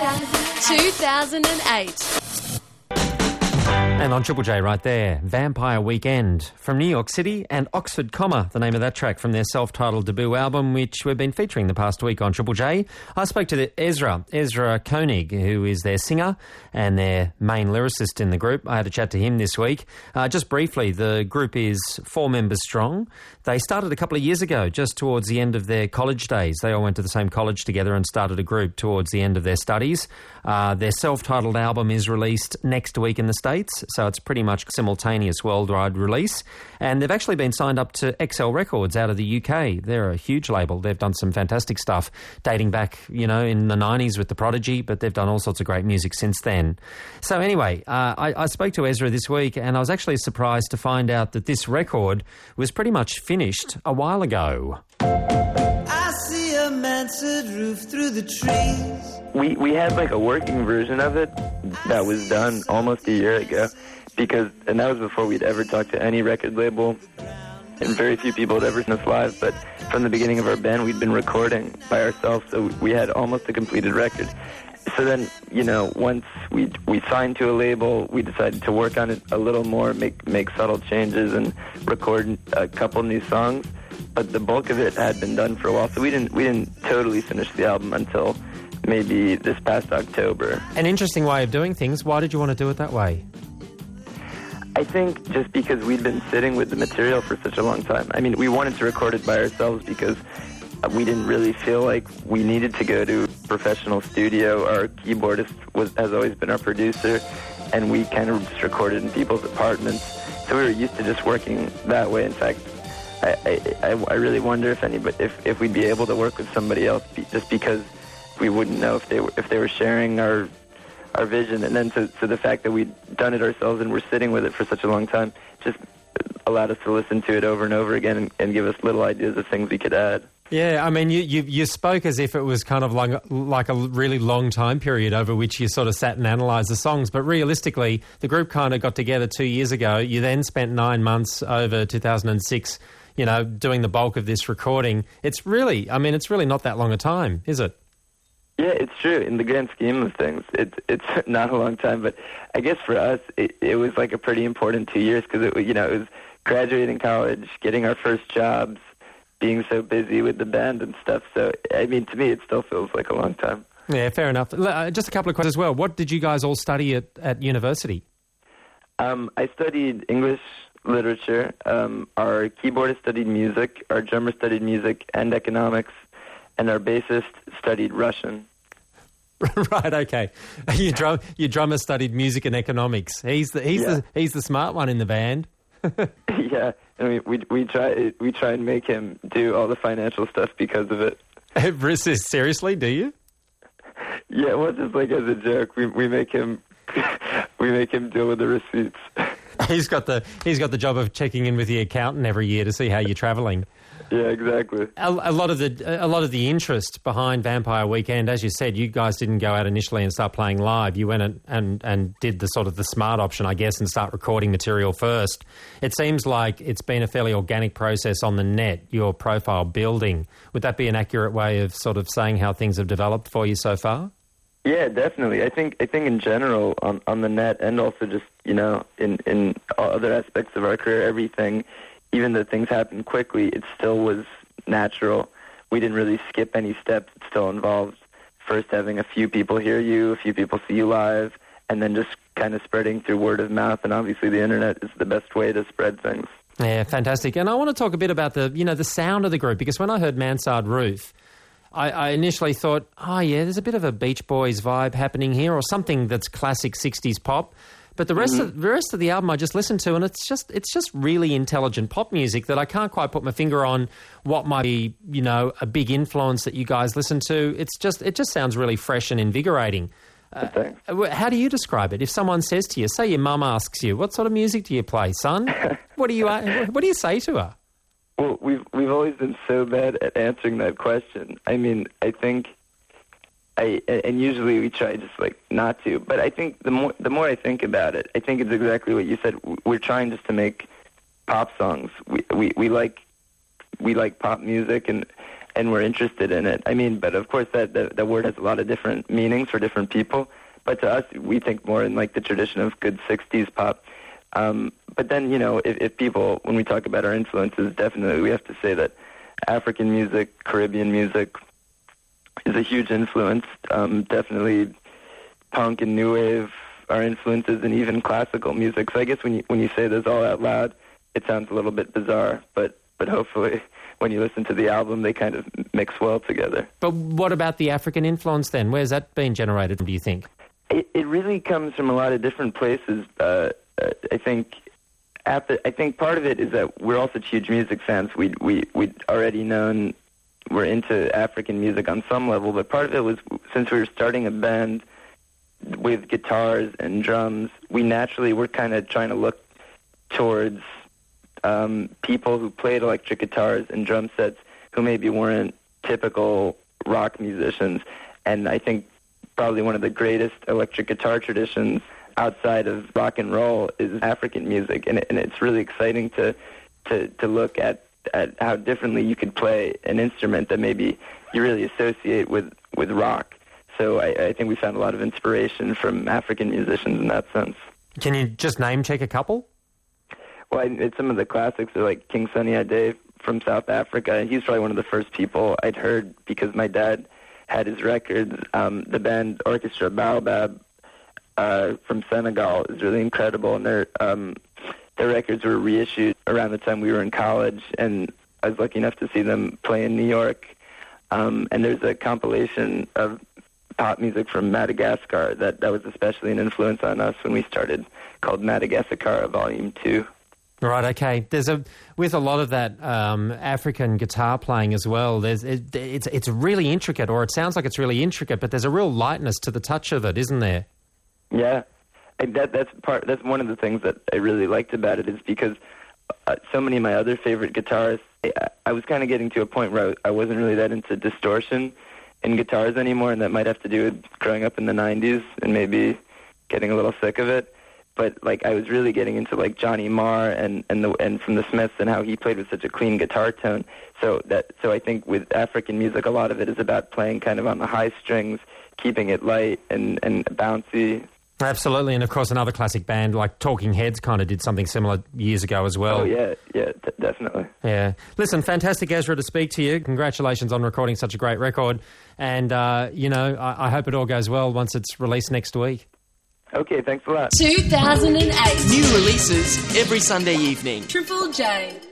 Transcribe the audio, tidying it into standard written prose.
2008. And on Triple J right there, Vampire Weekend from New York City and Oxford Comma, the name of that track from their self-titled debut album, which we've been featuring the past week on Triple J. I spoke to Ezra Koenig, who is their singer and their main lyricist in the group. I had a chat to him this week. Just briefly, the group is 4 members strong. They started a couple of years ago, just towards the end of their college days. They all went to the same college together and started a group towards the end of their studies. Their self-titled album is released next week in the States, so it's pretty much simultaneous worldwide release. And they've actually been signed up to XL Records out of the UK. They're a huge label. They've done some fantastic stuff dating back, in the 90s with The Prodigy, but they've done all sorts of great music since then. So anyway, I spoke to Ezra this week, and I was actually surprised to find out that this record was pretty much finished a while ago. I see a mansard roof through the trees. We had like a working version of it that was done almost a year ago, and that was before we'd ever talked to any record label, and very few people had ever seen us live. But from the beginning of our band, we'd been recording by ourselves, so we had almost a completed record. So then, once we signed to a label, we decided to work on it a little more, make subtle changes, and record a couple new songs. But the bulk of it had been done for a while, so we didn't totally finish the album until maybe this past October. An interesting way of doing things. Why did you want to do it that way? I think just because we'd been sitting with the material for such a long time. I mean, we wanted to record it by ourselves because we didn't really feel like we needed to go to a professional studio. Our keyboardist has always been our producer, and we kind of just recorded in people's apartments. So we were used to just working that way. In fact, I really wonder if we'd be able to work with somebody else just because we wouldn't know if they were sharing our vision. And then so the fact that we'd done it ourselves and we're sitting with it for such a long time just allowed us to listen to it over and over again and give us little ideas of things we could add. Yeah, I mean, you spoke as if it was kind of like a really long time period over which you sort of sat and analysed the songs, but realistically, the group kind of got together 2 years ago. You then spent 9 months over 2006, doing the bulk of this recording. It's really not that long a time, is it? Yeah, it's true. In the grand scheme of things, it's not a long time, but I guess for us, it was like a pretty important 2 years because it was graduating college, getting our first jobs, being so busy with the band and stuff. So, I mean, to me, it still feels like a long time. Yeah, fair enough. Just a couple of questions as well. What did you guys all study at university? I studied English literature. Our keyboardist studied music. Our drummer studied music and economics. And our bassist studied Russian. Right, okay. Your drummer studied music and economics. He's the smart one in the band. Yeah, and we try and make him do all the financial stuff because of it. Seriously, do you? Yeah, well, just like as a joke, we make him deal with the receipts. He's got the job of checking in with the accountant every year to see how you're travelling. Yeah, exactly. A lot of the interest behind Vampire Weekend, as you said, you guys didn't go out initially and start playing live. You went and did the sort of the smart option, I guess, and start recording material first. It seems like it's been a fairly organic process on the net, your profile building. Would that be an accurate way of sort of saying how things have developed for you so far? Yeah, definitely. I think in general on the net, and also just in all other aspects of our career, everything. Even though things happened quickly, it still was natural. We didn't really skip any steps. It still involved first having a few people hear you, a few people see you live, and then just kind of spreading through word of mouth. And obviously the internet is the best way to spread things. Yeah, fantastic. And I want to talk a bit about the sound of the group, because when I heard Mansard Roof, I initially thought, oh yeah, there's a bit of a Beach Boys vibe happening here, or something that's classic 60s pop. But the rest of the album I just listened to, and it's just really intelligent pop music that I can't quite put my finger on what might be, a big influence that you guys listen to. It just sounds really fresh and invigorating. How do you describe it? If someone says to you, say your mum asks you, what sort of music do you play, son? What do you say to her? Well, we've always been so bad at answering that question. I mean, I think. And usually we try just like not to, but I think the more I think about it, I think it's exactly what you said. We're trying just to make pop songs. We like pop music, and and we're interested in it. I mean, but of course that word has a lot of different meanings for different people. But to us, we think more in like the tradition of good 60s pop. But then, you know, if people, when we talk about our influences, definitely we have to say that African music, Caribbean music is a huge influence. Definitely punk and new wave are influences, and even classical music. So I guess when you say those all out loud, it sounds a little bit bizarre, but hopefully when you listen to the album, they kind of mix well together. But what about the African influence then? Where's that been generated from, do you think? It really comes from a lot of different places. I think part of it is that we're all such huge music fans. We'd already known we're into African music on some level, but part of it was since we were starting a band with guitars and drums, we naturally were kind of trying to look towards people who played electric guitars and drum sets who maybe weren't typical rock musicians. And I think probably one of the greatest electric guitar traditions outside of rock and roll is African music, and it's really exciting to look at how differently you could play an instrument that maybe you really associate with rock. So I think we found a lot of inspiration from African musicians in that sense. Can you just name check a couple? Well, it's some of the classics are like King Sunny Ade from South Africa. He's probably one of the first people I'd heard because my dad had his records. The band Orchestra Baobab from Senegal is really incredible, and their records were reissued around the time we were in college, and I was lucky enough to see them play in New York. And there's a compilation of pop music from Madagascar that was especially an influence on us when we started, called Madagascar Volume 2. Right, okay. With a lot of that African guitar playing as well, it's really intricate, or it sounds like it's really intricate, but there's a real lightness to the touch of it, isn't there? Yeah, that's one of the things that I really liked about it, is because so many of my other favorite guitarists, I was kind of getting to a point where I wasn't really that into distortion in guitars anymore, and that might have to do with growing up in the 90s and maybe getting a little sick of it. But like I was really getting into like Johnny Marr and from the Smiths, and how he played with such a clean guitar tone. So I think with African music, a lot of it is about playing kind of on the high strings, keeping it light and bouncy. Absolutely, and of course another classic band like Talking Heads kind of did something similar years ago as well. Oh yeah, definitely. Yeah. Listen, fantastic, Ezra, to speak to you. Congratulations on recording such a great record, and I hope it all goes well once it's released next week. Okay, thanks a lot. 2008. New releases every Sunday evening. Triple J.